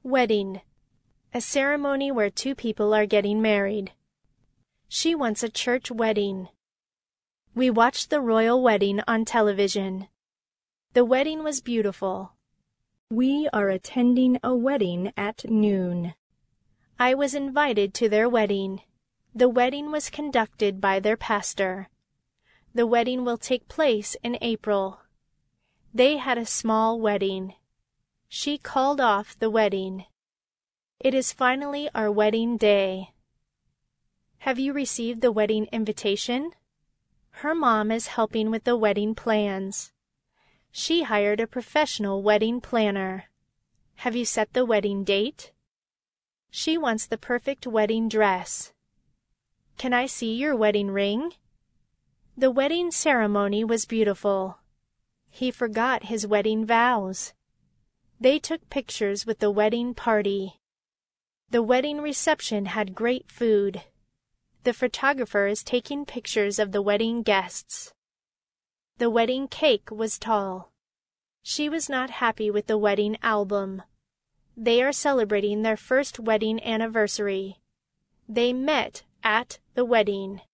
Wedding. A ceremony where two people are getting married. She wants a church wedding. We watched the royal wedding on television. The wedding was beautiful. We are attending a wedding at noon. I was invited to their wedding. The wedding was conducted by their pastor. The wedding will take place in April. They had a small wedding. She called off the wedding. It is finally our wedding day. Have you received the wedding invitation? Her mom is helping with the wedding plans. She hired a professional wedding planner. Have you set the wedding date? She wants the perfect wedding dress. Can I see your wedding ring? The wedding ceremony was beautiful. He forgot his wedding vows. They took pictures with the wedding party. The wedding reception had great food. The photographer is taking pictures of the wedding guests. The wedding cake was tall. She was not happy with the wedding album. They are celebrating their first wedding anniversary. They met at the wedding.